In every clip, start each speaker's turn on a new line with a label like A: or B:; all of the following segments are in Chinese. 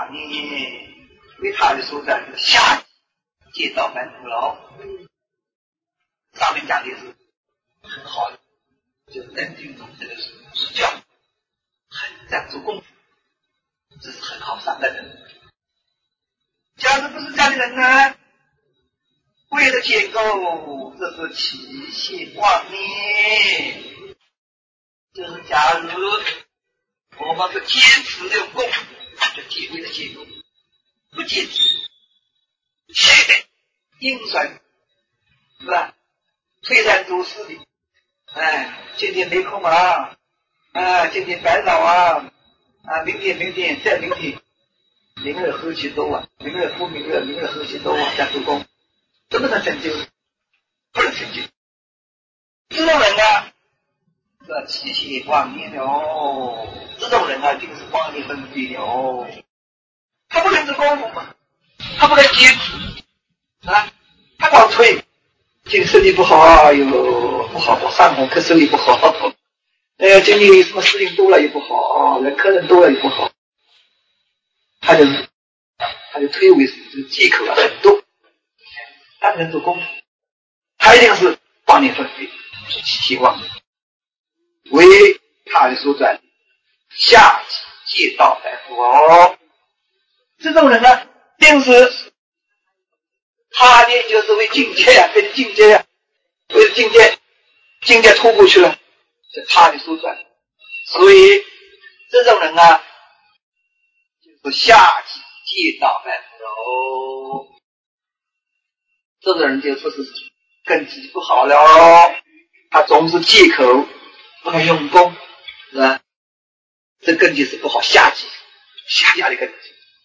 A: 往年为他的所在下见到凡夫喽。上面讲的是很好的，就是邓君中这个是教，很在做功夫，这是很好上的人。假如不是这样的人呢，为了建构，这是起心妄念。就是假如我们不坚持用功，就为了建构，不坚持，现在硬损是吧？推三阻四的，今天没空啊，今天烦恼啊，明天再明天，明日何其多啊，明日复明日，明日何其多啊，在做工，怎么能成就？不能成就。这种人呢，这起心妄念哦，这种人啊，就是妄念分别的哦，他不能做功夫嘛，他不能坚持啊，他光推。今天身体不好，又不好，上火咳嗽也不好，今天什么事情多了也不好，客人多了也不好，他就推为这个借口很多，他不能做功夫，他一定是妄念分别，是起心妄念，为他的所转，下界借道凡夫哦。这种人呢，定是他呢就是为境界呀，为境界呀，为境界突过去了，是他的所转。所以这种人啊，就是下界借道凡夫哦。这种人就说是根基不好了哦，他总是借口不能用功，是吧？这根基是不好，下的根基。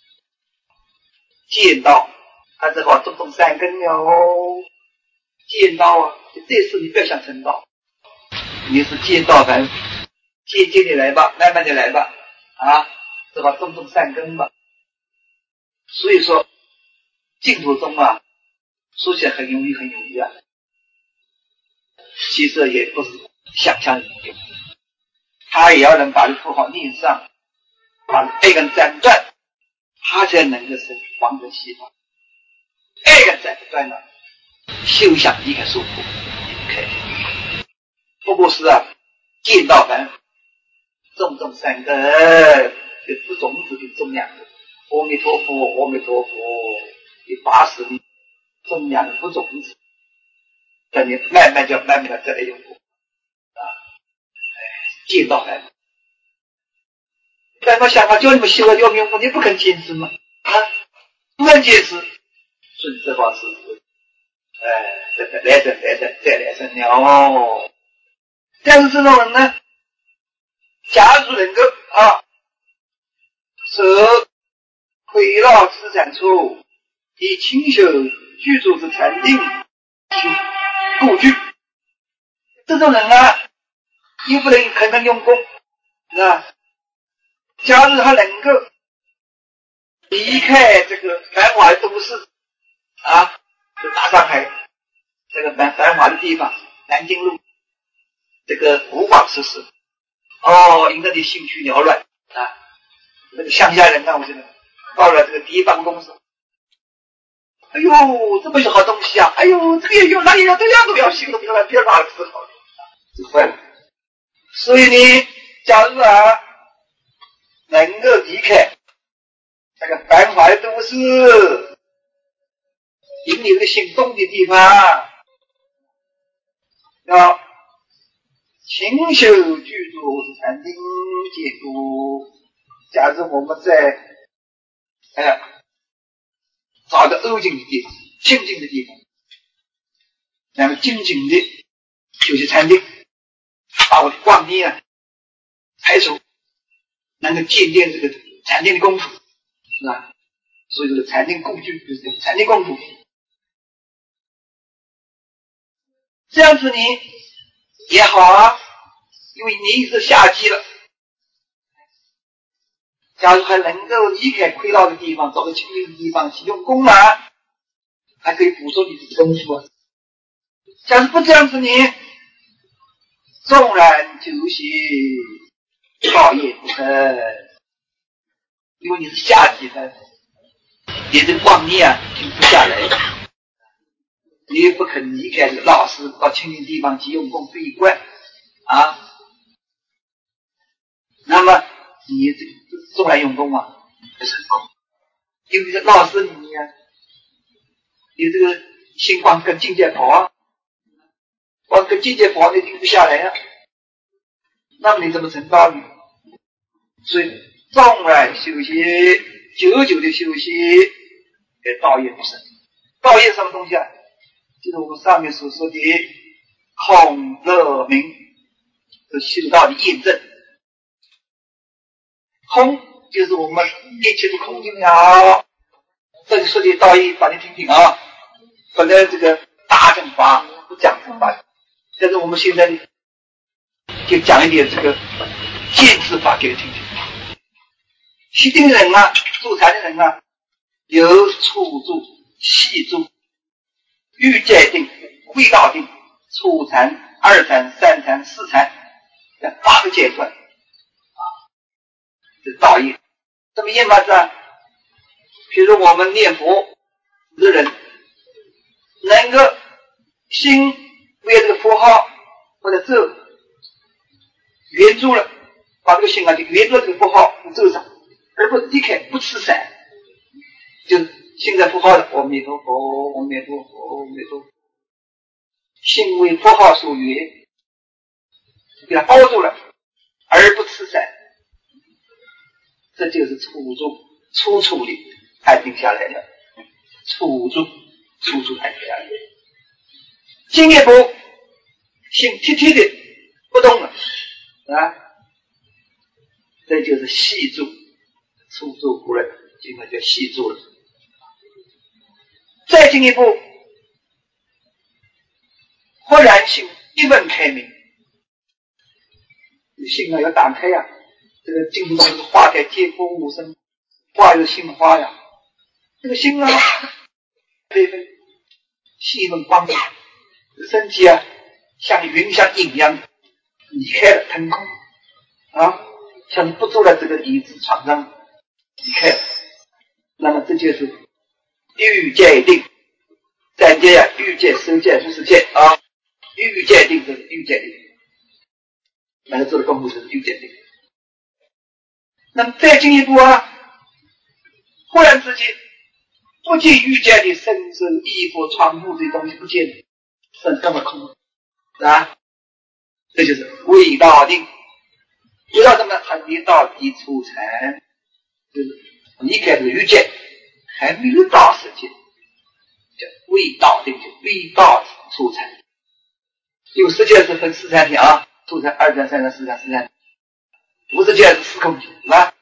A: 见到他只好种三根了，见到啊，这事你不要想成道，你是见到凡夫，渐渐的来吧，慢慢的来吧，只好种三根吧。所以说净土中啊，说起来很容易啊，其实也不是想象容易，他也要能把这符号念上，把爱根斩断，他才能够是王者西方。爱根斩不断了，休想离开束缚，离开。不过是见到凡夫，种三根，不种子的种两个。阿弥陀佛，阿弥陀佛，第80里种两个种子，等你慢慢的再来用功见到凡夫。但我想法叫你们修了要用功，你不肯坚持吗？不肯坚持，顺这法是再来生了。但是这种人呢，假如能够舍毁绕之产处，以清修居住之禅定去固居，这种人又不能肯能用功，是吧？假如他能够离开这个繁华的都市就大上海这个繁华的地方，南京路这个五广十市，引得你兴趣缭乱那个乡下人我觉得到了这个第一办公室，哎呦，这么些好东西啊！哎呦，这个也有，那也有，这样都要行，都别拿了吃好了，就坏了。所以呢，假如能够离开这个繁华的都市，引你这个心动的地方，要勤修居住是禅定解读。假如我们在找个安静的地方，清静的地方，然后静静的休息禅定，把我的妄念排除，能够渐渐这个禅定的功夫，是吧？所以这个禅定共居就是禅定功夫。这样子你也好因为你是下机了。假如还能够离开亏劳的地方，找个清净的地方去用功还可以补充你的功夫假如不这样子，你纵然修习道业不成， 因为你是夏季的，你的妄念啊停不下来，你也不肯离开这个老师，到清净地方去用功闭关啊。那么你这是用来用功吗？不是，因为这老师里面你这个心光跟境界跑啊，光跟境界跑你停不下来啊，那么你怎么成道呢？所以纵然修习，久久的修习，道业不生。道业什么东西啊？就是我们上面所说的空乐明，是修道的验证。空就是我们一切的空境了。这里说的道义，把你听听啊。本来这个大乘法不讲乘法，但是我们现在就讲一点这个见智法给你听听。习定人啊，助禅的人啊，有初住、细住、欲界定、味道定、初禅、二禅、三禅、四禅这8个阶段啊，这道义。怎么验法子啊？比如我们念佛的人，能够心为这个佛号或者咒圆住了，把这个心啊就圆住这个佛号咒上，而不离开，不持散，就是心在佛号的阿弥陀佛，阿弥陀佛，阿弥陀佛，心为佛号所圆，给它包住了，而不持散，这就是初处理安定下来了，初处安定下来了。进一步心贴贴的不动了啊，这就是细住，初住不认，今天叫细住了。再进一步，忽然心一问开明，心啊要打开呀、这个经中是花开皆风无声，花有心花呀，这个心啊这份细分光明，身体啊像云像影一样离开了腾空啊，像不住了这个椅子床上离开了，那么这就是欲界定。三界啊，欲界、色界、无色界啊，欲界定就是欲界定，那个做的功夫就是欲界定。那么再进一步啊，忽然之间不见欲界的身身衣服床铺这些东西不见了，是这么空啊，这就是味道定。味道什么？还没到底初禅，就是离开这个欲界，还没有到色界，叫味道定，就味道初禅。因为色界是分4禅体啊，初禅、二禅、三禅、四禅、四禅，无色界是4空体，是吧？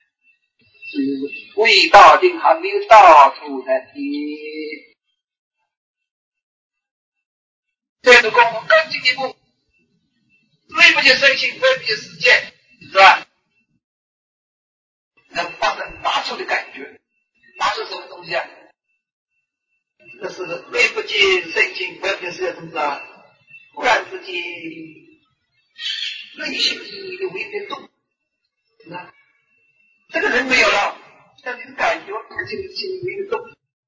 A: 味道定还没有到初禅体，这个功夫更进一步，内不见身心，外不见世界，是吧？能发生拿出的感觉，拿出什么东西啊？这是内不见身心，外不见世界，同志啊！忽然之间，内心有微变动，是吧？这个人没有了，但你的感觉就是心微的动，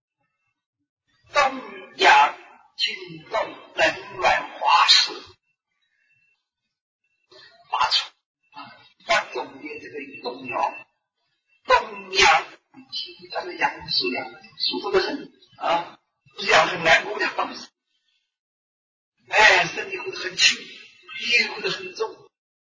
A: 动阳轻动冷暖华实发出当中的这个动摇，动阳轻，它是阳数量舒服的很啊，不是阳很难过的方式，哎，身体会很轻，力会很重。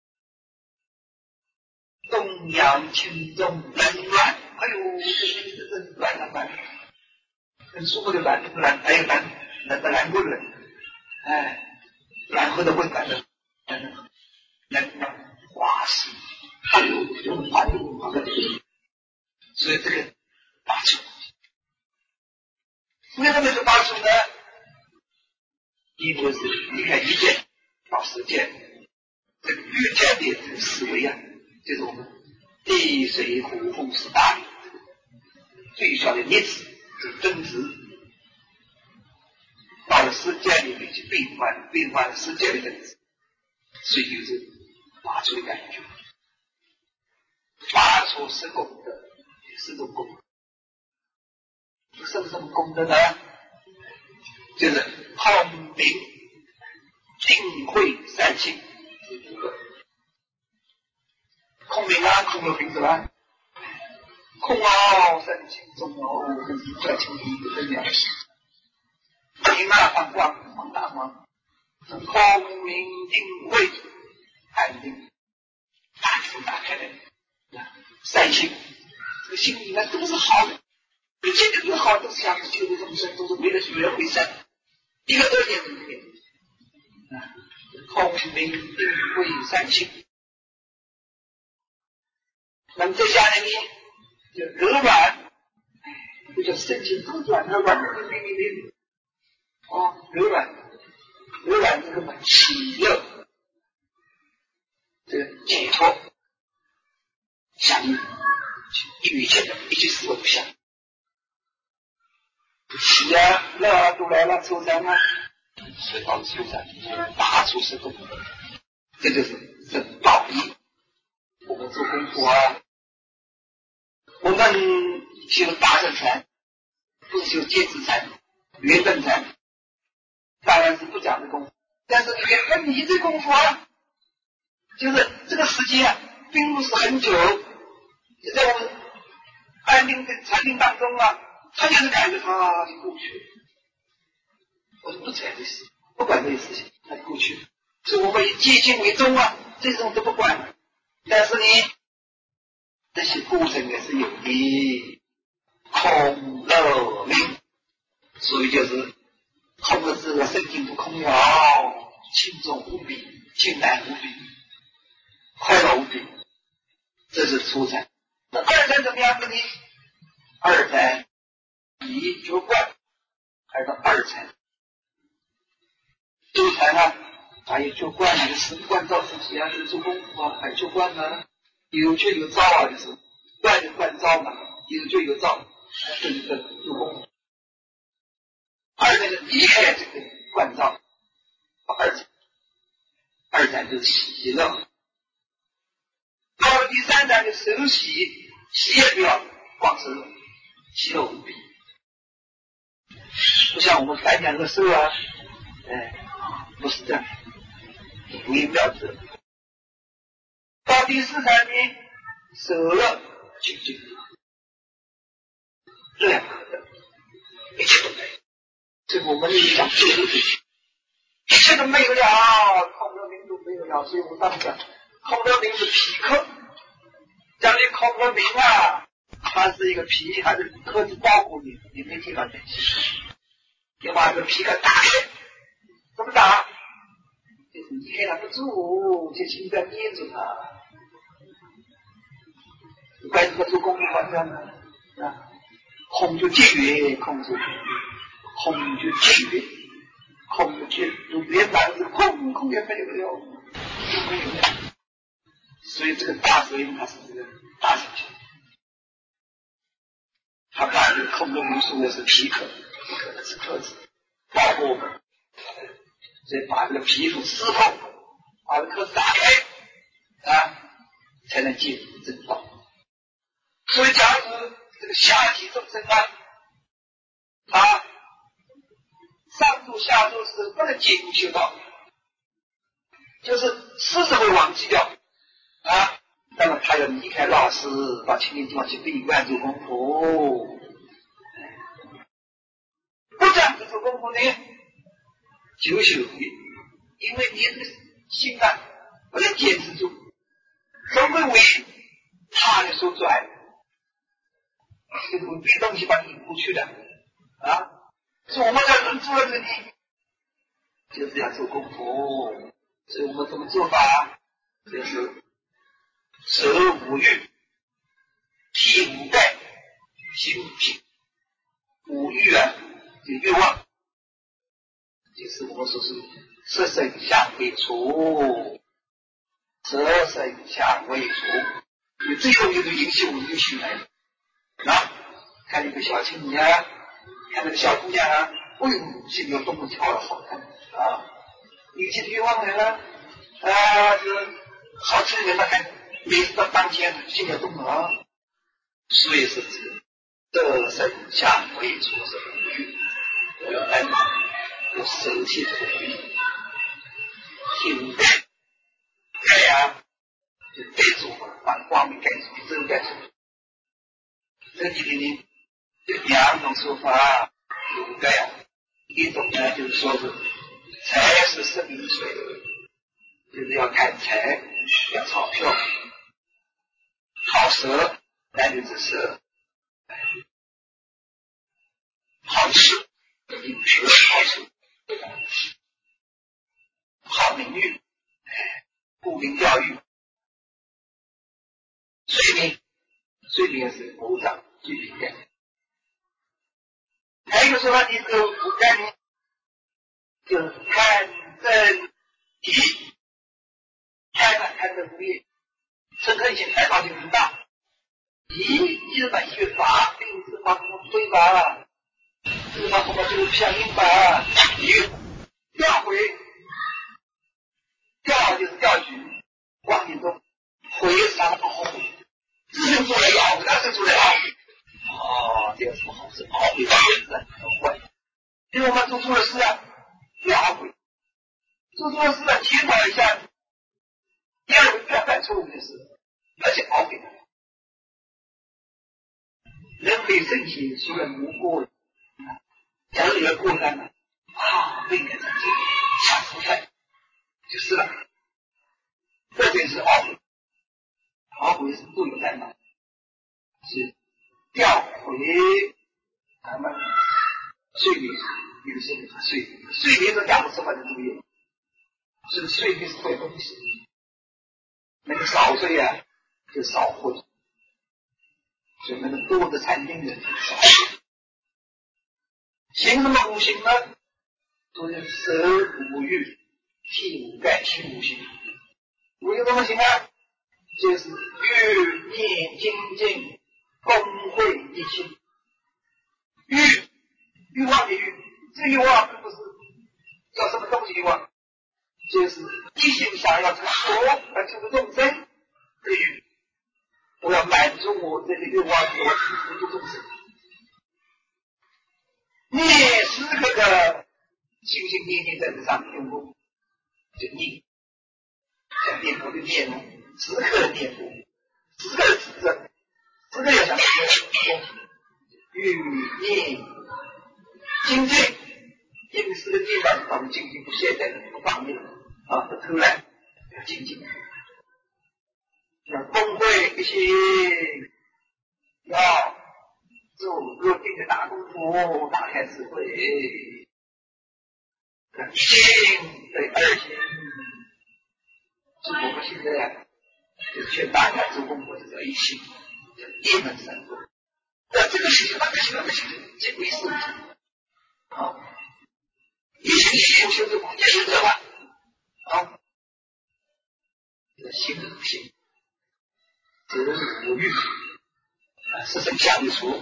A: 动阳轻重冷暖，哎呦，这真暖啊暖，很舒服的暖，暖还有暖不冷，哎，暖和的温暖的，冷暖华实，哎呦，就滑溜滑的，所以这个拔出，为什么是拔出呢？一部是离开一界到世界，这个欲界的这个思维啊，就是我们地水火风4大里最小的粒子是真值，到了世界里面去变换了世界的真值，所以就是发出的感觉，发出是功德， 4种功。什么功德呢？就是空明定慧三性。空明啊，空有名字吧？空三性中跟你转清一个分两性。明啊，放光，放大光。空明定慧安定，大出打开的三性，这个性里面都是好的，一切都是好，都是想救度众生，都是为了学为善，一个恶念都没有。空明定慧三性。那么接下来呢，就柔软，就叫身体柔软，柔软的柔软这个喜乐，这个解脱，相应，与一切的一切事物不相。喜啊，乐啊，都来了，受伤啊，水到受伤，大出是功，这就是道义。我们做功夫啊，我们修大乘禅，不是修戒指禅、圆顿禅，当然是不讲的功夫。但是圆顿你这功夫啊，就是这个时间啊，并不是很久，就在我们安定的禅定当中啊，他就是感觉他就过去了，我就不睬这事，不管这些事情，他就过去了。所以我们以戒心为重啊，这种都不管了。但是呢，这些过程也是有的，空乐明，所以就是空的这个身体不空了，轻重无比，简单无比，快乐无比，这是初禅。那二禅怎么样子呢？二禅以觉观，还到二禅。初禅呢，还有觉观啊，就是观照自己啊，就是做功夫啊，还有觉观啊，有觉有照啊，就是观就观照嘛，有觉有照，这一个做功夫。二禅是离开这个观照，二禅就是喜乐。到了第三禅就手喜，喜也不要光是喜乐无比，不像我们凡讲的手啊，不是这样，无以妙者。到第四禅呢，舍了清净，这样可得，一切都没有。这个我们讲最后一句，一切都没有了，空乐明都没有了。所以我们当讲空乐明是皮壳，讲的空乐明啊，它是一个皮，它是壳子包裹你没地方联系，要把这个皮壳打开，怎么打？就是离开它不住，就情感捏住它。该怎么做功夫方向呢？空就节约，空就节约，空就节约，圆满是空也没有了，没有了。所以这个大佛它是这个大成就，他把这个空的明说的是皮壳，是壳子，包括我们，所以把这个皮肤撕破，把这壳子打开才能进入正道。所以假如这个下体众生啊，他上座下座是不能进入修道，就是时时会忘记掉那么他要离开老师，到清净地方去闭关做功夫。不这样子做功夫呢，就修因为你的心啊不能坚持住，总会为他的所拽，这个别东西把你引过去的所以我们在这做这里就是要做功夫。所以我们怎么做法？就是舍五欲，体五盖，行五品。五欲啊，就欲望，就是我们说是色身相为除，色身相为除。你最后就是引起我们就起来了看那个小青年看那个小姑娘哎呦，心里多么跳得好看引起欲望来了是好青年他看每次到当天心里动了所以是指得身相为出是无欲，我要来我身体所欲，听盖呀，就盖住把光明盖住，真盖住。这里面呢有两种说法，有盖呀，一种呢就是说是财是生命水，就是要看财，要钞票，好色，男女之色，好吃，饮食好处，好名誉，沽名钓誉，睡眠是鼓掌最敏感。还有一个说法，你这个不干呢，就是贪嗔疑，贪嗔无业，嗔恨心害怕心很大。疑是把学法，并是把什么推法了，是把什么就是相应法，调回，调就是调取，光明中回杀懊悔，自身做了懊悔，他是做了懊悔。这个什么好事？懊悔的人很坏。因为我们做错了事啊，不要懊悔。做错了事啊，检讨一下，第二回不要干错误的事，而且懊悔。人非圣贤，孰能无过？假如有过犯了，不应该这样做，下次犯就是了。这就是懊悔，懊悔是不有担当，是调回咱们睡眠，有些人睡眠是干什么的作业？是睡眠是坏东西，那个少睡啊，就少混。所以那个多的禅定人少混。行什么五行呢？就是舌五欲，气五盖，气五行。五行怎么行啊？就是欲念精进，功慧一心。欲望的欲，这欲望并不是叫什么东西欲望，就是一心想要成佛而救度众生的欲。我要满足我这个欲望，我去度众生。念时刻刻心心念念在这上面用功，就念，像念佛的念呢，时刻念佛，时刻指正，时刻要想欲念精进，因为是个地方我们精进不懈怠不放逸不偷懒，要精进，要功慧一心，要做入定的大功夫，打开智慧，一心对二心，我们现在就劝大家做功夫就叫一心，叫一门三功。那这个事情，那个行，那个行，这没事一心修这空间是这吧？心心，这都是无欲，是生相处，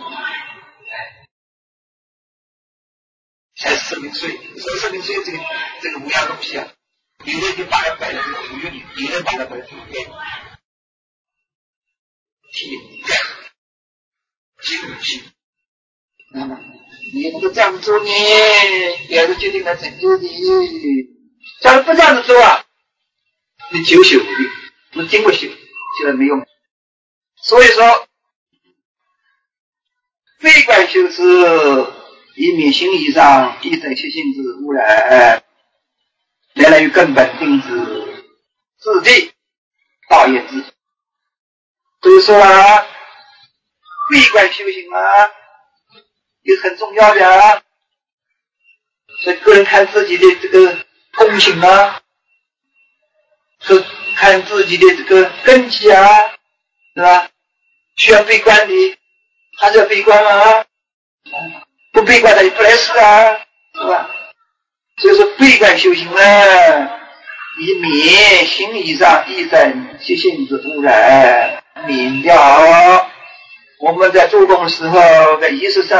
A: 才是生命税。所以生命税这个无样东西啊，有人就把它摆在这个无欲里，有人把它摆在这个心心。那么你能够这样做呢，也是决定了拯救你。假如不这样子做啊，你久修无力，你经过修，现在没用。所以说，非观修持，以免心理上一生习性之污染，来源于根本定之自地道业之。所以说啊，非观修行啊，也是很重要的啊。所以个人看自己的这个功行啊，是看自己的这个根基啊，是吧？需要闭关的，还是要闭关啊？不闭关的也不来事啊，是吧？所以说闭关修行呢，以免心理上一生习性之污染，免掉我们在做功的时候在仪式上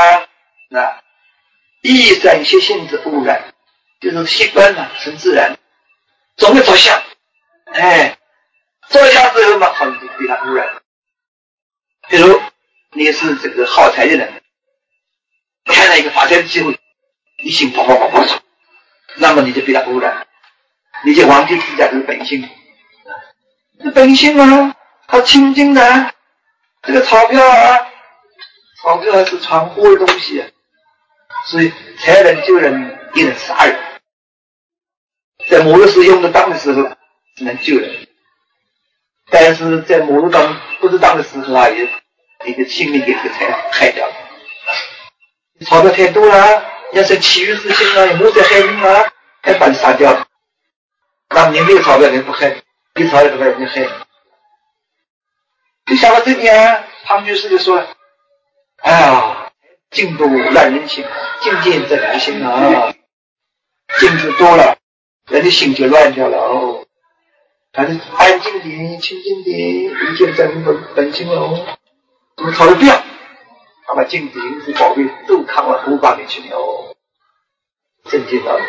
A: 一生习性之污染，就是习惯了，很自然，总会着相，着相之后嘛，很被它污染。比如你是这个好财的人，看到一个发财的机会，你心跑出，那么你就被他污染，你就忘记自己的本性。这本性啊，它清净的，这个钞票啊，钞票还是传货的东西啊，所以财能救人，也能杀人。在某个时用得当的时候能救人，但是在某个当不得当的时候啊，你的性命给这个财害掉了。钞票太多了，要是其余事情啊，有没有在害人啊，还把你杀掉了。那么你没有钞票，你不害；有钞票不害，你害。就想到这点，唐居士就说了：“哎呀，净土乱人心，净见真人心啊！净土多了，人的心就乱掉了哦。还是安静点、清静点，一见真本性哦。我们讨论不要，他把净土因是宝贝都扛到后八里去了哦，真见到了。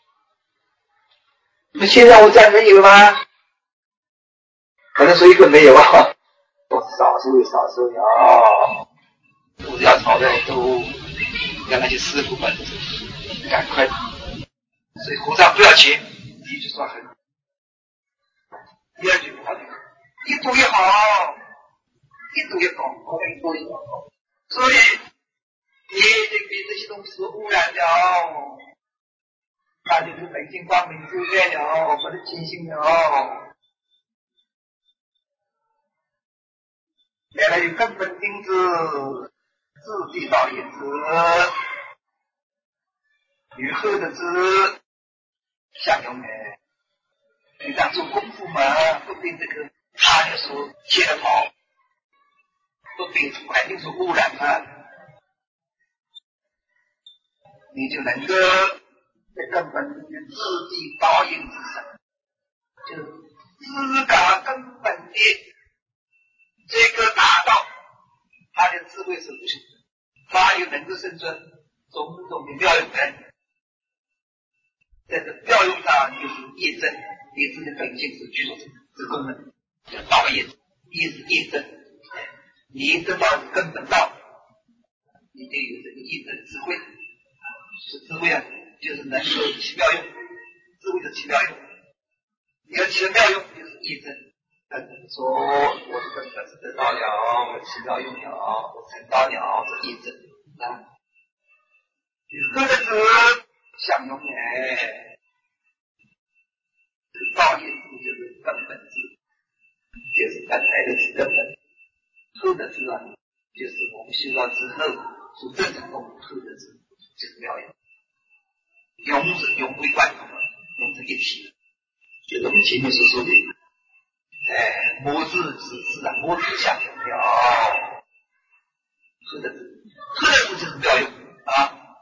A: 那现在我这样能有吗？可能说一个没有啊。”我少数有，不要吵得都让那些师傅们赶快，所以和尚不要钱，第一句说很，第二句不好听，一读也好，一读也高，我们一读也高，所以你已经被这些东西污染了，那就是本性光明遮盖了，不是清醒了。原来有根本定之，自地道也之，与后的之相用的。你当做功夫嘛，不被这个他人所牵着跑，不被环境所污染了，你就能够在根本的自地导引之身，就是自个根本的这个达到他的智慧是无穷的，他又能够生存种种的妙用在这个妙用上就是业正，业正的本性是具足这功能叫道业，业是业正，你得到根本道，你就有这个业正智慧，是智慧啊，就是能够起妙用，智慧的起妙用，你要起妙用就是业正。说我的根本是得到了，我起妙用了，我成道了，这业正啊，各个是相用哎，道业就是根本智，就是本来的根本，后的智啊，就是我们修道之后所真正用后的智，就是妙用，用是用为贯通了，用是一体的，就是我们前面所说的。魔字是自然，魔字相用了，后的字就是妙用啊，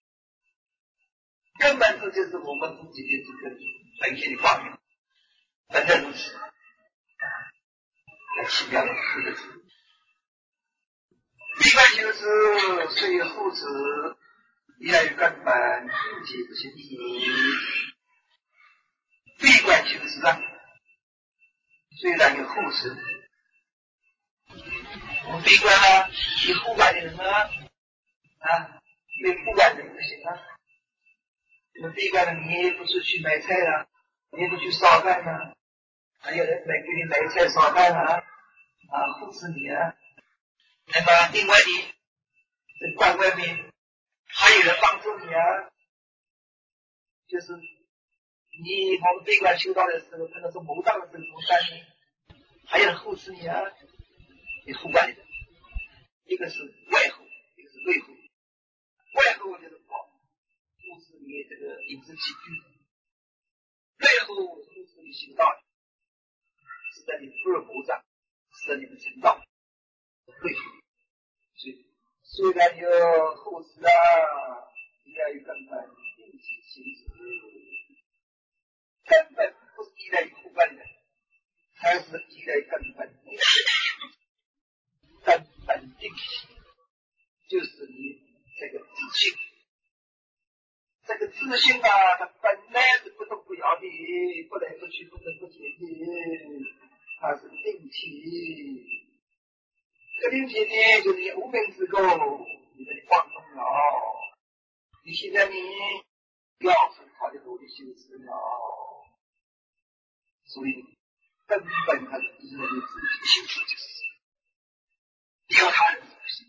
A: 根本字就是我们自己的这个本性的光明，本来如此，来奇妙的后的字。一般就是虽后此依赖于根本，并且不是意义。闭关就是啊，虽然有后此。我们闭关啊，有后关的人啊，没后关的人不行啊。你们闭关了，你也不是去买菜了，你也不去烧饭了，还有人给你买菜烧饭了护持你啊。那么另外你在关外面还有人帮助你啊，就是你我们闭关修道的时候，可能是谋道的时候，从山里还有人护持你啊，你后关的人。一个是外后，一个是内后。外后就是护持你这个饮食起居，内后护持你行道，是在你福尔摩上，是在你的成道，内后。所以虽然有后持啊，依赖于根本，并且行持，根本不是依赖于后半的，还是依赖于根本。根本定性就是你这个自信，这个自信啊，它本来是不动不摇的，不来不去，不增不减的，它是定体。 这个境界呢，就是你无名之垢，你的放松了。你现在你要很好的努力修持了，所以根本还是你自己修持就是依靠他人的心，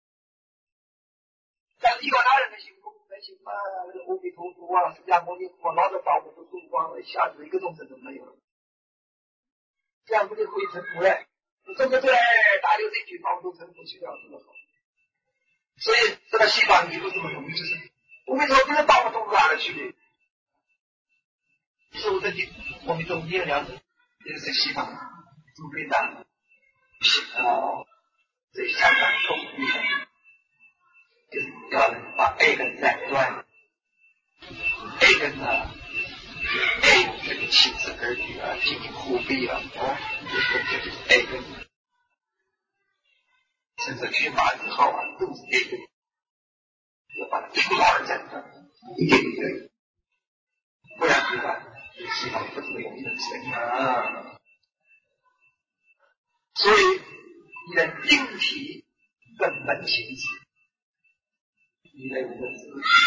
A: 但是依靠他人的心不能行吗？那个阿弥陀佛啊，释迦牟尼佛拿着宝物都度光了，一下子一个众生都没有了，这样不就可以成佛了？对不对？大流这句方都成佛去了，这么好。所以这个西方你不这么容易，就是阿弥陀佛的宝物都哪里去的？是我这里我们中间了解，这个是西方中非大这香港中医就是要把 A 根斩断 ，A 根呢，A 这个亲子儿女啊，进行护庇啊，这就是 A 根。甚至去马之后啊，都是 A 根，要把它一个老人斩断，一点一点，不然的话，这个西方不怎么容易能成啊。所以你的灵体根本形质，你的无论是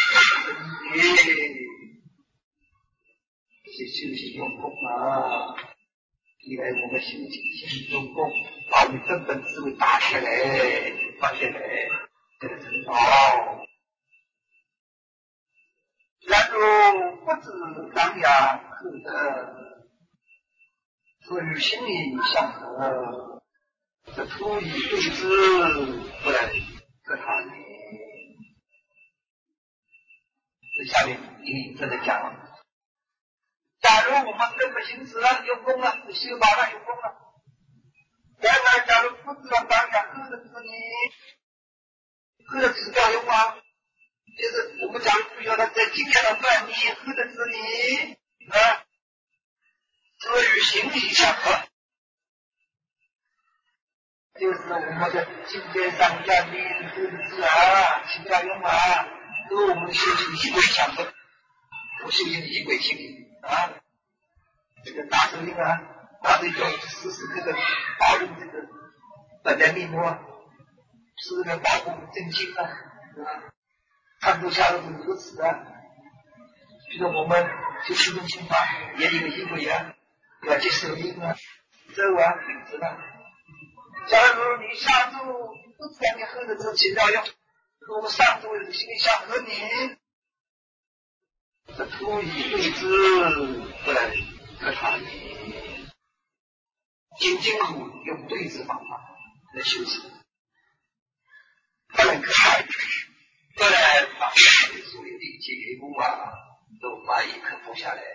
A: 是修行用功啊，你来我们修行用功，把你根本智慧打起来，发现来，这个很好。然如不知当下何得，所与心理相合，这出于对之，不能可他呢。这下面你真的讲了。假如我们根本行持了，用功了，修法了，用功了。然而，假如不知道当下何得之理，何得之调用吗？就是我们假如不晓得在今天的断理，何得之理啊？这与行理相合，就是我们的今天上下理何得之啊，起调用啊，和我们的修行仪轨相合。我修行仪轨性啊，这个大手印啊，大手印要时时刻刻保佑这个本来面目啊，时时刻保护真心啊，看不下的是如此啊。比如我们去吃东西法，也有仪轨啊，要去手印啊、手啊、领子啊。假如你下注不知道你喝的这起调用，我们上注有心里想和你。这出以对之，不能可他仅仅用对治方法来修持，不能可他，不能把所有的结果啊都把一克服下来。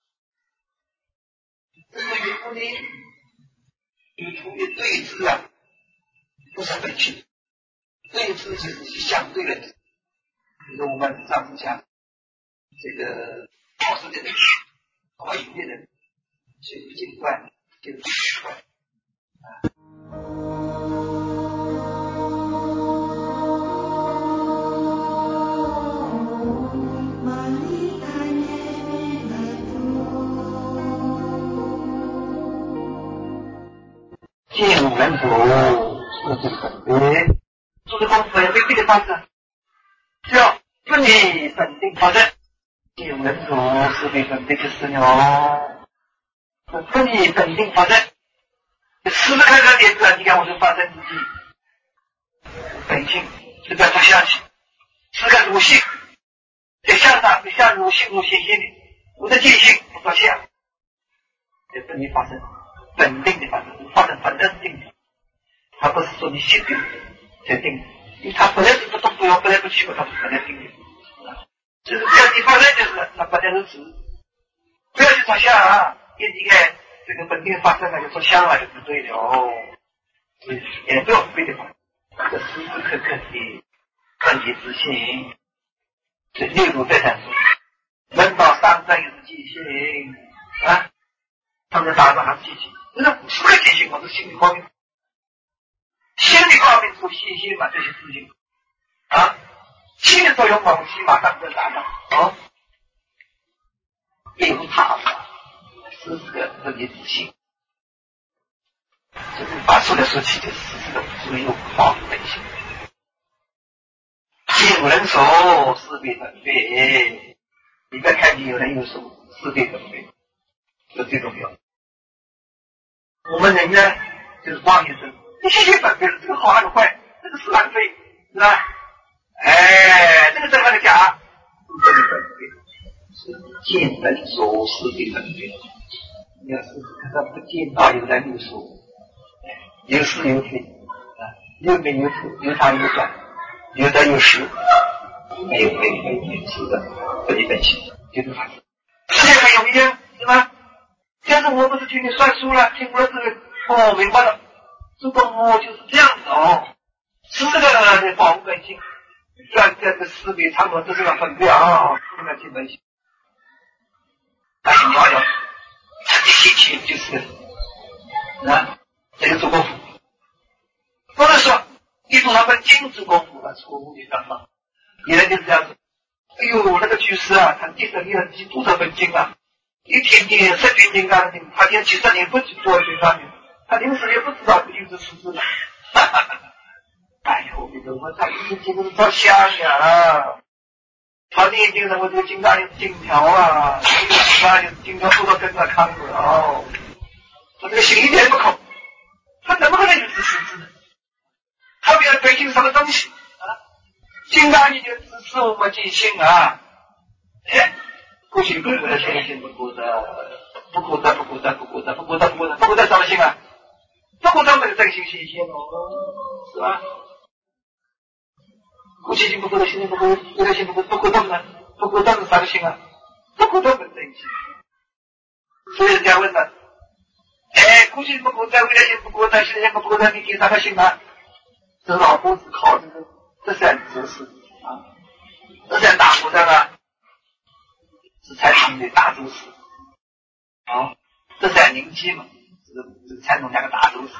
A: 这个缘故呢，就出于对治啊，不是本性，对治就是相对的。比如我们上次讲这个老师这个可以变得就尽快就奇怪见人主是这个做的功夫也未必的方式，只要不你本定保证。见人主是这个这个事情哦，不你本定保证，时时刻刻点出，你看我就发生自己本性，是不要做相信，是个汝性，在向上是向汝性心里，我的见性不做相，这不你发生本定的发生，发生本来是定的，它不是说你心定才定的，因为它本来是不动不摇，本来不起，它是本来定的。就是这样，你发生就是它本来如此，不要去做相啊！你看这个本定发生了就做相了就不对了哦，也不要非得法，这时时刻刻的专辑自信，这六祖在阐述，人道上山也是记性啊，他们打仗还是记性，那不是记性，我是心理方面，心理方面出信心嘛，这些事情啊。心理作用猛起，马上就达到哦，并不怕时时刻自己自信。 就是把说来说去就是这种没有化无本性。见无人说，是非本非。你不要看见有人有说，是非本非，就最重要。我们人呢，就是妄言生，你是非本非了，这个好那个坏，这个是那个非，是吧？哎，这个真那个假，是非本非，是见本说，是非本非。你要是看到不见到有人有说，有是有非，有名有富，有长有短，有得有失，没有是的，不离本性，就是法子。世界很容易，是吧？但是我不是听你算数了，听我这个明白了，这个就是这样子哦，是这个保护本性，算这个思维差不多都是要分辨啊，不能进本性。但是你要有这个心情就是这个做功夫，不是说一路上本经做功夫了，错误的地方。有人就是这样子，哎呦，那个居士啊，他记得你要记多少本经啊？一天天10篇经啊，他连70年不去做经上面，他临时也不知道不就是识字了。哎呦，我他一直经都是照相呀，他念经什么这个经上有经条啊，这个经上有经条多少跟他看过哦，他这个心一点不空，他怎么可能就是识字呢？他不要背经什么东西啊？经上你就支持我们记性啊，不行不过的，现在心不过的，不过的什么心啊？不过的没有真心新鲜哦，是吧？过去心不过的，现在不过，未来心不过，不过的呢？不过的是啥个心啊？不过的没真心。所以人家问了，过去不过的，未来心不过的，现在不过的，你给啥个心啊？这老夫子靠这个这三知识啊，这三大和尚啊。是才弄的大周氏啊，这3灵机嘛，这才弄2个大周氏。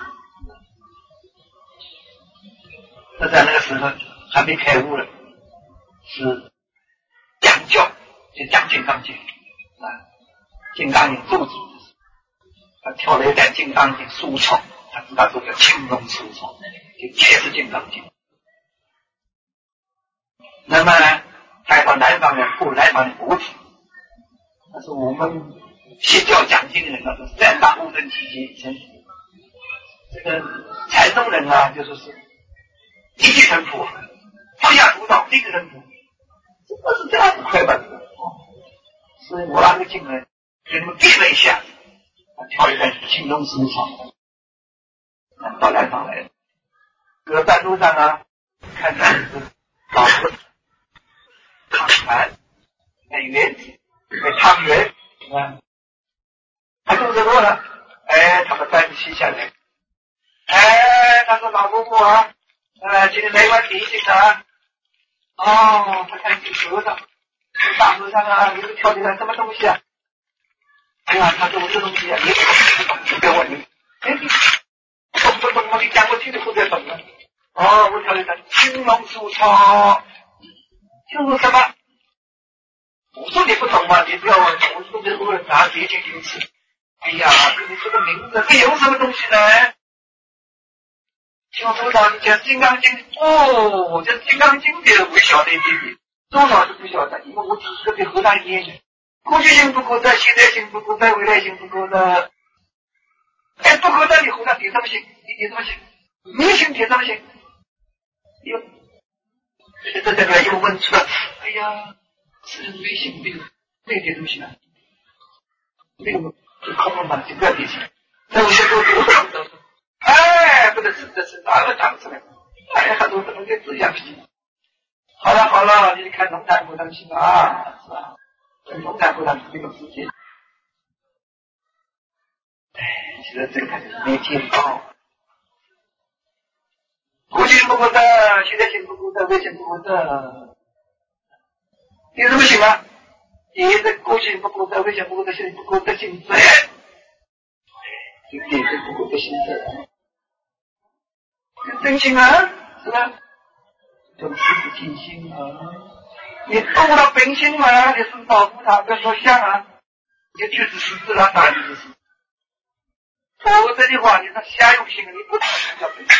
A: 这在那个时候还没开悟了，是讲教，就讲金刚经啊，金刚经咒子，他挑了一段金刚经疏草，他知道这个青龙疏草，就全是金刚经。那么呢，还把南方人过南方的国体。但是我们西教讲经人是3大无证体系，这个禅宗人啊，就说是一气成佛，放下屠刀，立刻成佛，这不是这样子快板的。所以我拿个经呢，给你们比了一下，挑一段青龙疏草，到南方来了。隔半路上啊，看到一个老婆躺船，在园子。汤圆他肚子饿了，他们站起下来，他说老伯伯啊，今天来碗点心啊。哦，他看见和尚，大和尚啊，你是挑的什么东西啊？他说我这东西啊，你不给我你，你懂吗？你讲我听得不太懂了。哦，我挑的是青龙疏草，就是什么？我说你不懂吗？你不要问我说这个拿别经名词。哎呀，跟你说个名字，这有什么东西呢？听说到你讲金刚经，这金刚经的我晓得一点点，多少是不晓得，因为我只是给和尚念，过去心不过的，现在心不过的，未来心不过的。不过的你和尚点什么心？你点什么心？你心点什么心？这代表又问出了，哎呀。是微信那点东西呢？那个就靠不嘛，就不要点心。那我现在都不得是，这是哪个长出来？很多怎么跟指甲皮？好了，你看龙潭和尚行啊，是吧？龙潭和尚这个世界，其实这个没听到。过去不过的，现在心不过的，未来不过的。你怎么行啊？你的过去不过的，未来不过的，现在不过的心智，就点是不过的心智，真心啊，是吧？就自己尽心啊！你动了本心嘛，你是保护他，不要说相啊，你就句子识字了，哪里就是？ 否则的话，你说瞎用心，你不能叫本经。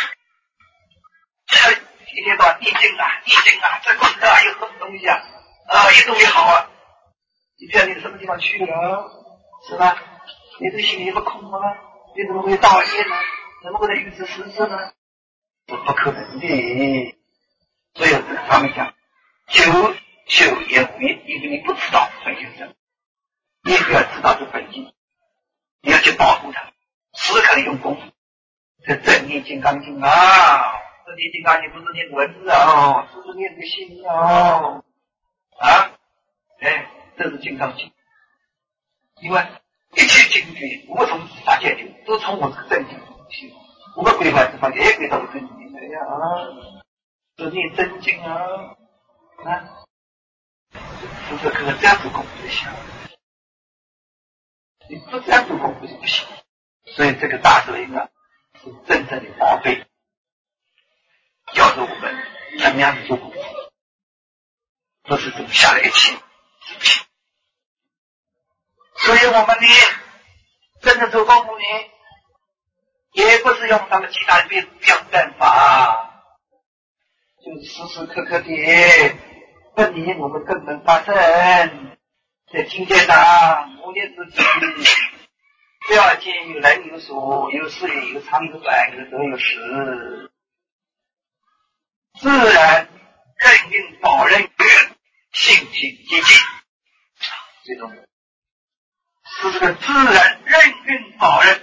A: 一天到晚念经啊，念经啊，这功德啊，有什么东西啊？越多越好啊！你不知道你什么地方去了，是吧？你这心里不空了吗？你怎么会造业呢？怎么会预知实质呢？这不可能的。所以他们讲，修也无益，因为你不知道本性什么，你也不要知道这本性，你要去保护它，时刻用功夫。这正念金刚经啊，正念金刚经不是念文字啊，是念这个心啊，这是金刚经。因为一切经典无从法界流，都从我这个正经去，无个规划之法也归到我这里面来呀。是念真经啊，是不是可能这样子功夫就行？你不这样子功夫就不行。所以这个大舍因啊，是真正的宝贝，教着我们怎么样子做功夫，不是这么下来一气，是不行。所以我们呢，真正做功夫呢，也不是用他们其他的标准法，就时时刻刻的分离我们根本发生，在境界上磨练自己，不要见有人有所，有事也有长有短，有得有失，自然任运保任性情积极，这种是这个自然任运保任，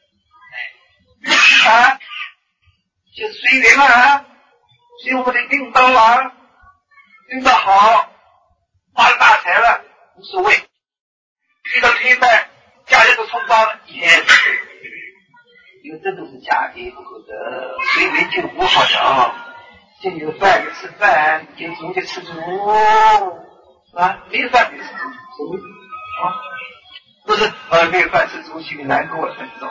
A: 就随缘啊，随我们的运道啊，运道好，发了大财了无所谓，遇到推败，家人都冲高了，也因为这都是假的，不可得，随缘就不好了。就有饭就吃饭，有猪就吃猪，没有饭就吃猪，不是没有饭吃猪心里难过很重。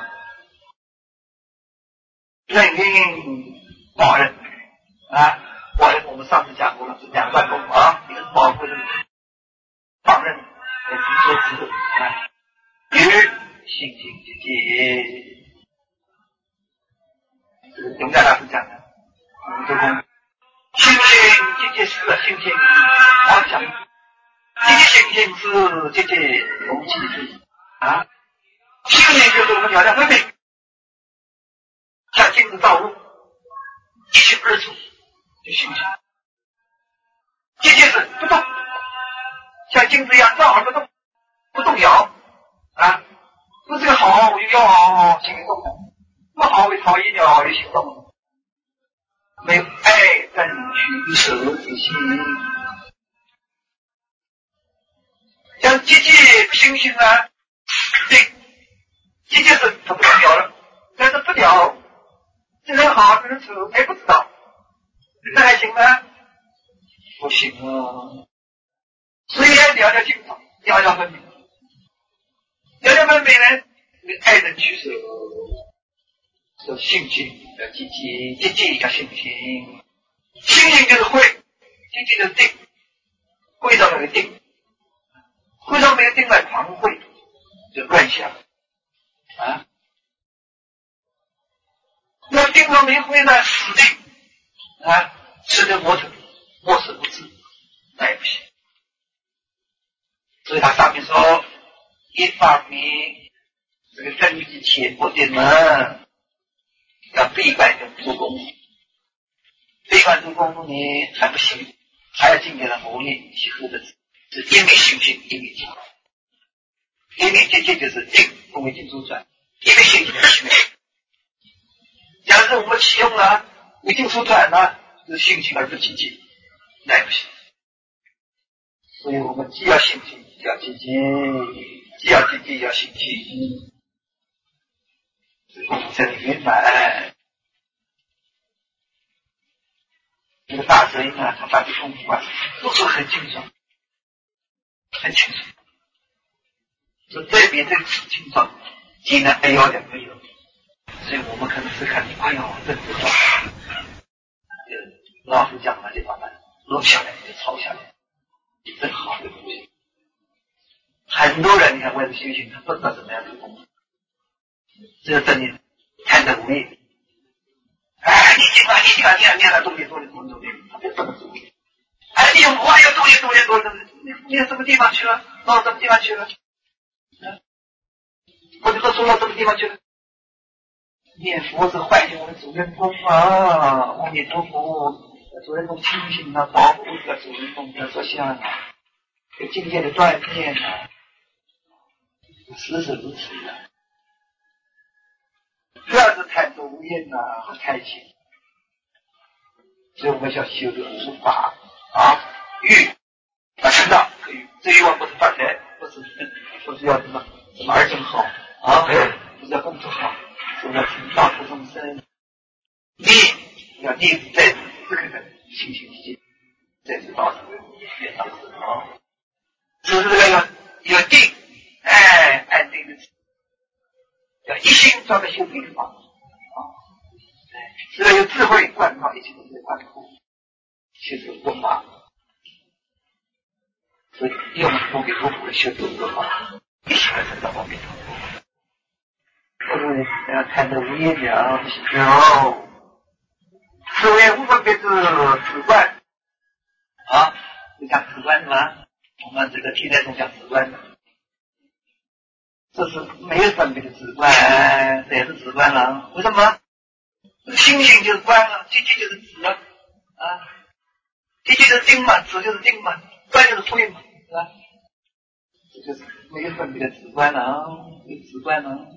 A: 任运保任保任我们上次讲过了，是两段功夫一个是保护任，放任说辞与性情积极，这是永嘉大师讲的，我们做功夫。心性积极是心性妄想，积极心性是积极容积极心性就是我们了了分明，像镜子照路，一清二楚，就心性。积极是不动，像镜子一样照而不动，不动摇不是个好我就要心动的，不好为讨厌了就心动。没有爱但取舍之心，像积极心性对，积极是他不能了了，但是不了，这人好这人丑还不知道，那还行吗？不行所以要了了清楚，了了分明，了了分明呢，爱人取舍，说性情要积极，积极要性情，心性就是会，积极就是定，会上有个定，会上没有定来狂会，就乱想那定上没会呢，死定吃个摸头，摸死不治，那也不行。所以他上面说，一方面这个根基浅薄的人，要闭关做功夫，闭关做功夫呢还不行，还要进行了磨练结合的是一面心性，一面静，一面静就是静，不为静主转，一面心性就是心。假如我们启用了为静主转呢，是心性而不积极，那也不行。所以我们既要心性，既要积极，既要积极，要心性，功夫才能圆满。这个大舌音他把这功夫都是很清楚，很清楚。就这边这个词清楚，既然还要两个有，所以我们可能是看哎呦，这个老师讲的就把它录下来，就抄下来，真好的东西。很多人你看为了修行，他不知道怎么样做功夫， 这个证明贪得无厌。哎，你念了多念，他不这么做。哎，你我要多念，你念什么地方去了？到什么地方去了？或者说说到什么地方去了？念佛是唤醒我们主人公啊，阿弥陀佛，主人公清醒啊，保护这个主人公的所向啊，有境界的锻炼啊，实是如此的。主要是贪得无厌啊和开心，所以我们要修的无法啊，欲啊成道，这欲望不是发财，不是要什么儿更好啊，不是要工作好，是要成道度众生。你要立在这个的清净体，在这道上面啊，只是这个有定，哎，安定的，要一心专门修定法啊，只要有智慧贯通，一切都是贯通，其实佛法，所以用阿弥陀佛来修这个法，一起来成道阿弥陀佛。或者看得无厌了，有。此为无分别之止观啊，就讲止观是吧？我们这个替代中讲止观，这是没有分别的止观，这也是止观了。为什么？心性就是观了，寂寂就是止了啊，寂寂就是定嘛，止就是定嘛，观就是慧嘛，是吧？这就是没有分别的止观了啊，有止观了。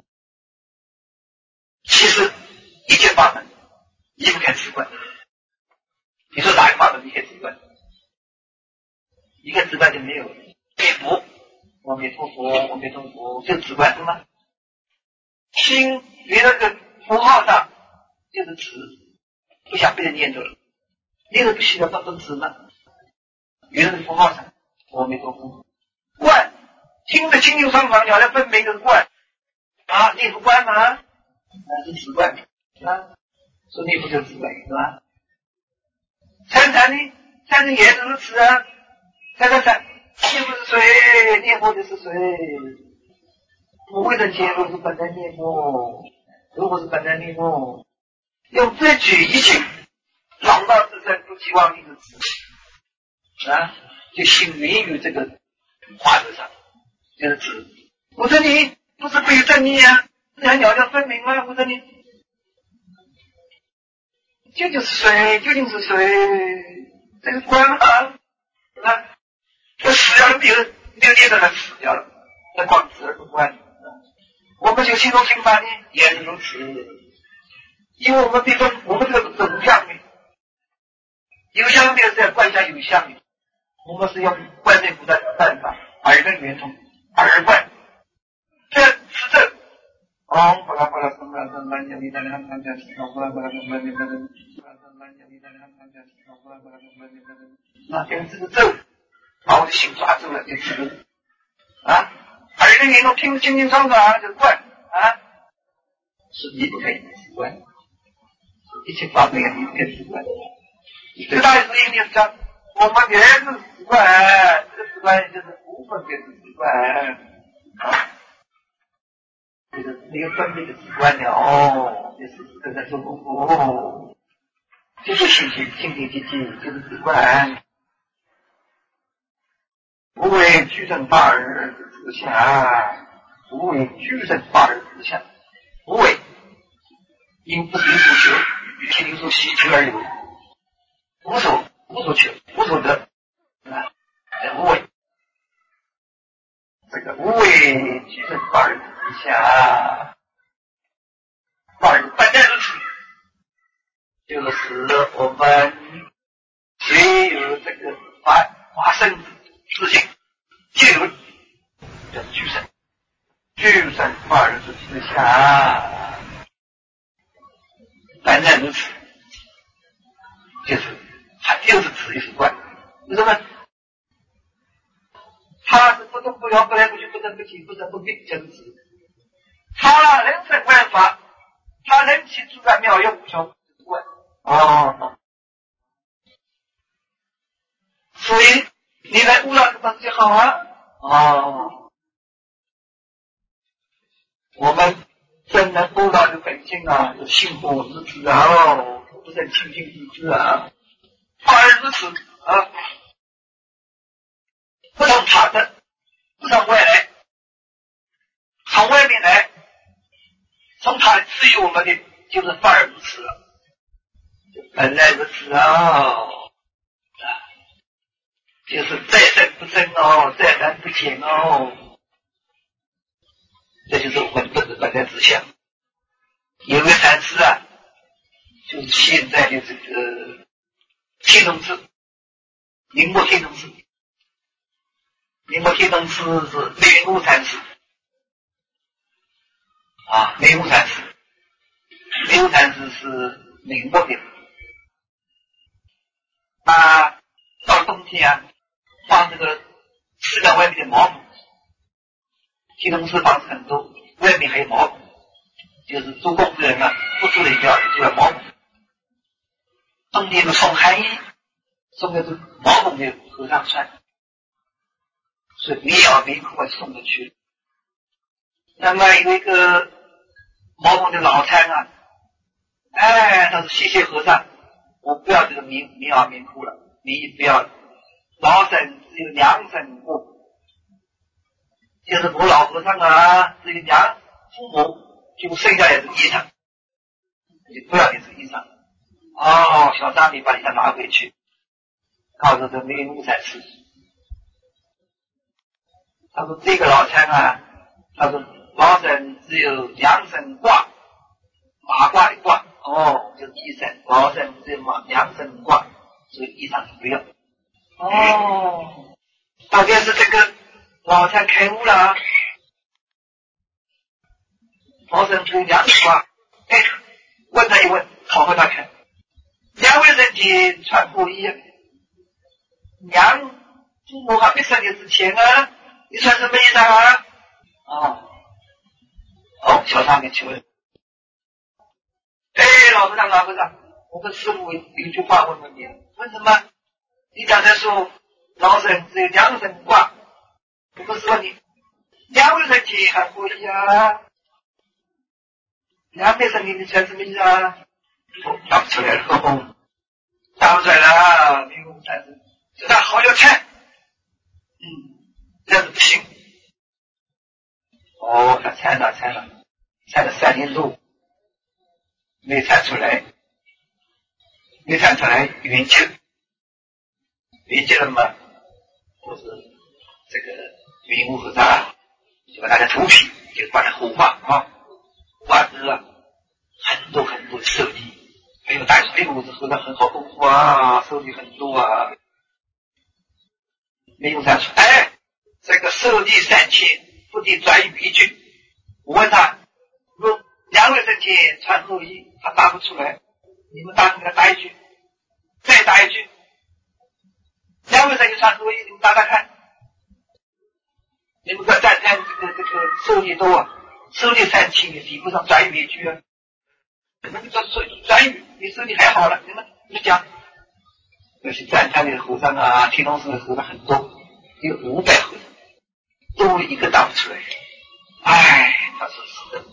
A: 其实一切法门离不开止观。你说哪个法门离开止观？一个止观就没有念佛，阿弥陀佛，阿弥陀佛，这止观是吗？心连那个符号上就是止，不想被人念住了，念着不需要当止吗？原来符号上，阿弥陀佛，观听得清楚上方，了分明就是观啊，念佛观吗？那是止观啊，说念佛就是止观是吧？参禅呢？参禅也是如此啊。参，念佛是水，念佛就是水。无为的解如是本来念佛，如果是本来念佛，用这举一情，朗道之身不期望你的止啊，就行云于这个化字上，就是止。我说你不是不有正义啊？两鸟要分明啊！我说你。究竟是水，究竟是水，这个观啊，这死掉了，没有念的人死掉了，那光子而不观。我们修心中心法呢，也是如此，因为我们这个无相的，有相的是在观下有相的，我们是用观内菩萨的办法，耳根圆通，耳观，这是这。Om Pala Pala Sambal Sambal Yang Kita Lihat Panjang Om Pala Pala Sambal Yang Kita Sambal Yang Kita Lihat Panjang Om Pala Pala Sambal Yang Kita Lihat 那跟这个咒把我的心抓住了，就是啊，耳根圆通，听得清清楚楚啊，就是观啊，是离不开止观，一切法门也离不开止观。最大的是因为讲，我们原是止观，这个止观就是无分别的止观啊。这个没有分别的止观了哦，就是正在做功夫哦，就是心静就是止观，无为居正法而自下，无为居正法而自下，无为因不是有所求，与其有所希求而有，无所求，无所得啊，无为，这个无为居正法而自下。本来如此，就是我们皆有这个发生自性，皆有叫具身法而自下，本来如此，就是它就是指一是观，为什么？它是不动不摇，不来不去，不增不减，不增不变，就是指它人生观法。他人气住在妙用无穷观哦，所以你来悟到这东西好啊哦。我们真能悟到的本性啊，有幸福之知啊，不是清净之知啊。法而如此啊，不从他的，不从外来，从外面来，从他赐予我们的就是法而如此了，本来如此啊，就是再生不生哦，再难不减哦，这就是我们本来之相。有个禅师啊，就是现在的这个天龙寺，宁波天龙寺，宁波天龙寺是莲雾禅师啊，莲雾禅师，莲雾禅师是宁波的，他到冬天啊，放这个寺庙外面的茅棚，天龙寺房子很多，外面还有茅棚，就是做工的人啊，不住的一条就在茅棚。冬天的送寒衣，送给这茅棚的和尚穿，所以棉袄棉裤送过去。那么有一个茅棚的老参啊，他说谢谢和尚，我不要这个棉袄棉裤了，你不要了，老僧只有两僧过，就是我老和尚啊，只有父母就剩下来的衣裳，就不要你这个衣裳。哦，小张你把衣裳拿回去，告诉这梅木禅师，他说这个老参啊，他说老僧只有两绳褂，马褂的褂，就是衣裳，老僧只有两绳褂，所以衣裳不要。大概是这个老参开悟了，老僧只有两绳褂，问他一问，好回答看，两位人体穿布衣，娘父母还没生你之前啊，你穿什么衣裳啊？小张给去问，老和尚，我跟师父有句话问你，问什么？你刚才说老僧只有两绳褂，我不是问你两位人体穿布衣啊？两位人体你穿什么衣裳啊？答不出来了，答不出来了，明公禅师这他好有菜，这样子不行。他猜了3年多，没猜出来，圆寂了嘛，就是这个云雾和尚就把他的头皮就把它火化化之了很多很多舍利，还有大水我这和尚很好功夫啊，舍利很多啊。没有禅说，这个舍利3000不得转语一句。我问他，若两位人体穿后衣，他答不出来，你们答给他答一句，再答一句，两位人体穿后衣，你们答答看，你们再看这个舍利多啊，舍利3000也比不上转语一句啊。你们这转语比舍利还好了，你们讲。那些赞叹的和尚啊，天龙寺的和尚很多，有500和尚，都一个答不出来。他说是的，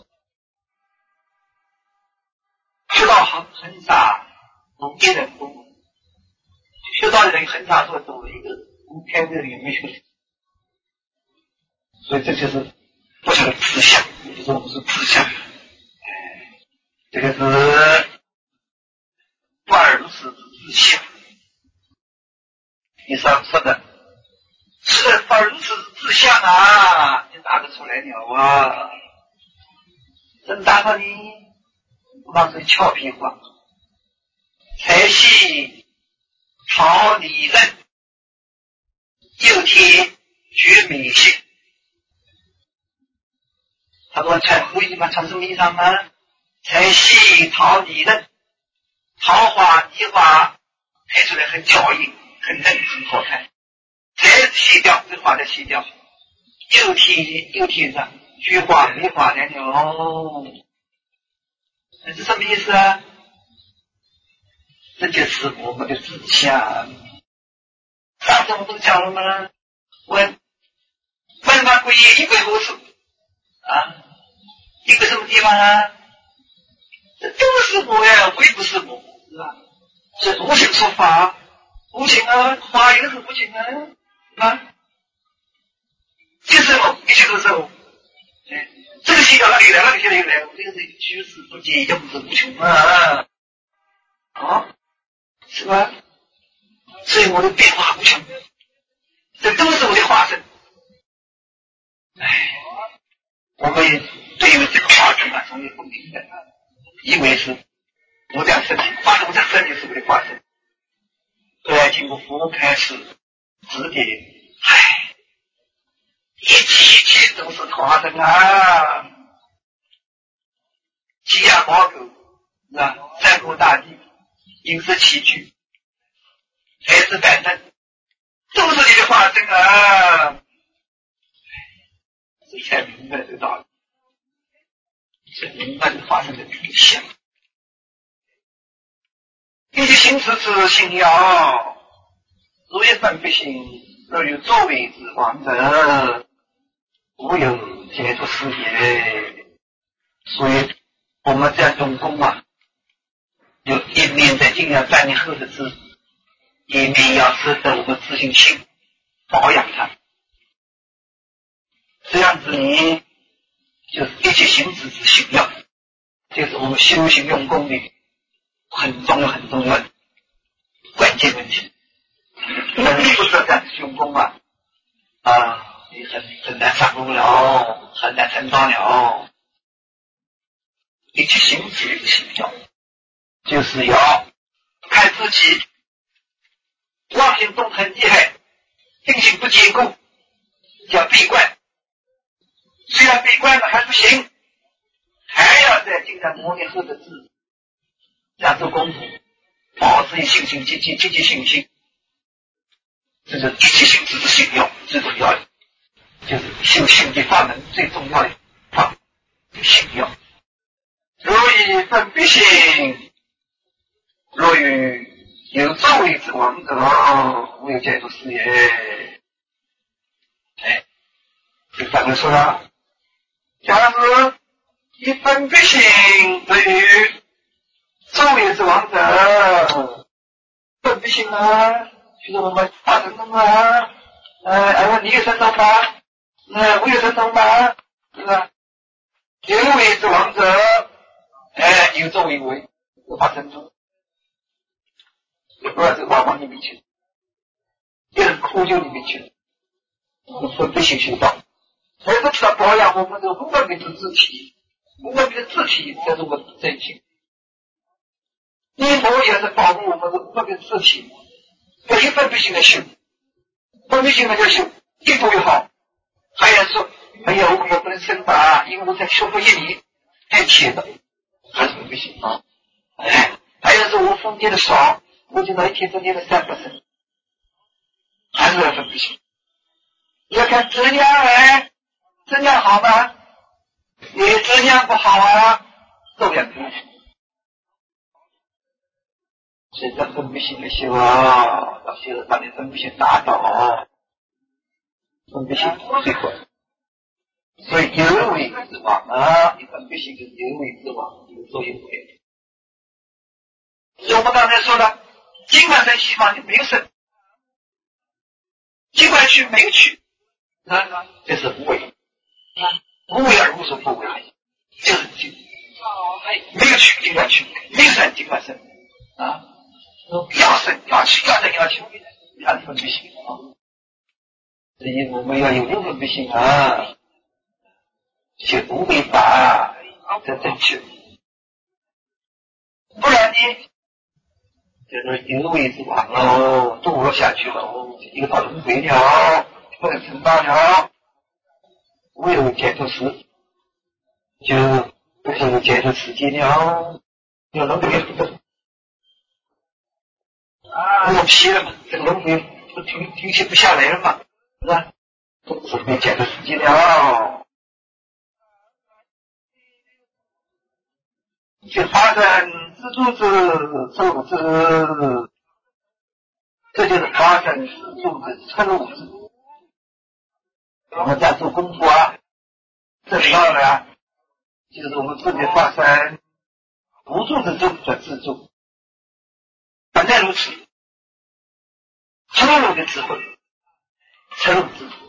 A: 学道很少，懂的人多，学道的人很少说懂了一个公开的人也没有，所以这就是不晓得志向，也就是我们是志向。这个是不二如是之志向。你说的是不二如是之志向啊，你答得出来了啊？真答到你不当成俏皮话。才系桃李人，又贴绝美性。他说穿胡衣嘛，穿什么衣裳吗？才系桃李人，桃花泥花拍出来很娇艳，很嫩，很好看。才细调，这花的细调，又贴上菊花梅花来了。这是什么意思啊？这就是我们的志向。上次我们都讲了吗？问他皈依一归何处啊？ 一个什么地方啊？这都是我呀，我也不是我，是吧？是无情说法，无情啊，法也是无情啊，就是我，一切都是我。这个心到哪里来，那个心哪里来？我这个是虚实不解，要不是无穷啊，是吧？所以我的变化无穷，这都是我的化身。我们对于这个化身啊，从来不明白，以为是我这样身体，发现我这身体是我的化身。后来经过佛开始指点，一切都是化身啊！鸡鸭猫狗是吧？山河大地、饮食起居、还是反正都是你的化身啊！这才明白这个道理，才明白这个化身的理想。一心持之，信要如一分不行，若有作为之王者，无有解脱事也。所以我们这样用功啊，有一面在尽量锻炼后的知识，一面要使得我们自信心保养它。这样子你就是一切行持之信要，就是我们修行用功的很重要的关键问题。你不知道这样子用功啊，你很难上路了，很难成长了。一切行持之信要，就是要看自己妄心动很厉害，定心不坚固，叫闭关。虽然闭关了还不行，还要在经常磨练后的字，这样做功夫，保持信心，积极信心。这是一切行持之信要，最重要的就是修行的法门最重要的法信要。若以分别心，若与有作为之王者，无有解脱事也。这上面说了，假如以分别心对于作为之王者，分别心啊，就是我们发生的嘛，你有神通吗？我有神通吗？是吧？有为之王者，有作为为，有发生中，不要是往里面去，变成窠臼里面去，分别心修道。还是知道保养我们的无分别之自体，无分别的自体才是我们的真心。念佛也是保护我们的无分别的自体，要有分别心的修，分别心的要修，越多越好。还要说，哎呀，我不能升达，因为我才学佛1年，太浅了，还是分别心啊。还要说我分别的少，我就那一天分别的3%，还是要分别心。要看质量质量好吗？你质量不好啊，都要不行。所以这分别心的修啊，要修把你分别心打倒，分别心最好。所以有为之王啊，你分别心跟有为之王有作用的。所以我们刚才说的，尽管在西方你没有生，尽管去没有去，这是无为。无为而无所不为，就是没有去尽管去，没有生尽管生要生要去，要生要去，要分别心所以我们要有无分别心学无为法才正确，不然呢就是有为之王堕落下去了，一个到轮回了，不能成道了。无有解脱时，就不是有解脱时间了，有轮回过期了嘛，这个轮回不停息不下来了嘛，是吧？是没解脱时间了。去发展自助之受之，这就是发展自助之受之。我们在做功夫这里要的就是我们自己发生无助之中的自助。本来如此，成龙的智慧，成龙智慧，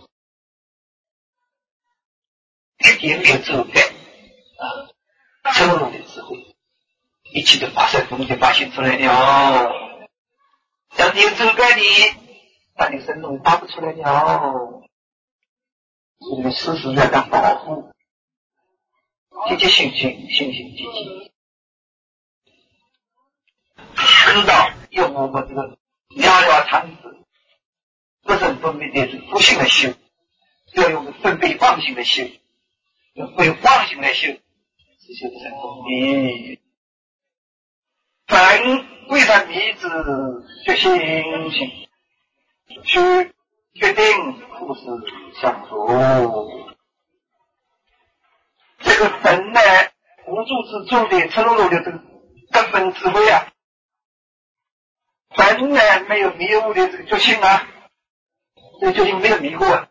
A: 一点没有智慧啊，成龙的智慧，一切的发生，我们就发现出来了。要你有智慧，你把你身中发不出来了。所以时时在当保护，积极心情，心情积极。知道用我们这个寥寥常识，不生分别的是不幸的修，要用分别妄性的修，用妄性来修，是修不成功的。本为了迷之决心性，去决定互事相处。这个本来无助之中的成龙的这个根本智慧啊，本来没有迷雾的这个决心啊，这个决心没有迷惑啊。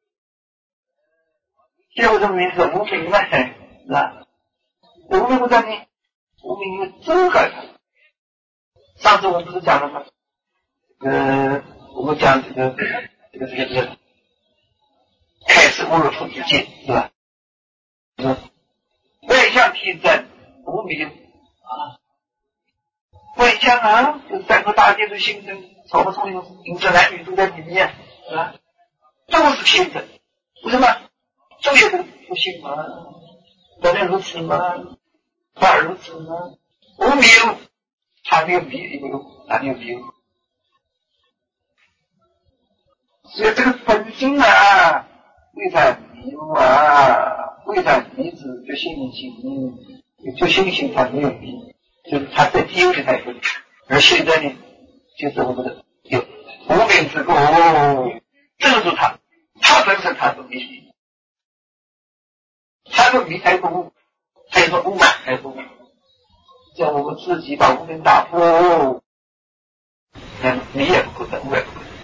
A: 结果这个名字无名嘛，是吧？无名不在你，无名有真感。上次我们不是讲了吗？我们讲这个开始无入父之见，是吧？外向体证无名啊，外向啊，就是三个大界的心证，草木丛林饮食男女都在里面，是吧？都是体证，为什么？都有这个不幸吗？本来如此吗？反而如此吗？无名，他没有迷雾，他没有迷雾。所以这个本性啊，为啥迷雾啊？为啥迷之决心性？决心性他没有迷，就是他在低的那一部分。而现在呢，就是我们的有无名之功镇住他，他本身他都迷迷，他说迷才不悟，还说悟满才不悟。叫我们自己把无名打破，迷也不可能，悟也不可能。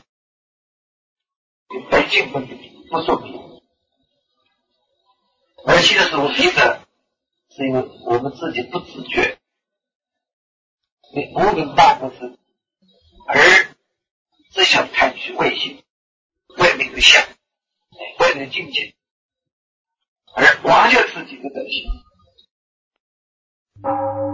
A: 本性分别不说别，而且的时候迷的是因为我们自己不自觉，无名大不知，而只想看取外性、外面的相、外面的境界，而忘掉自己的本性。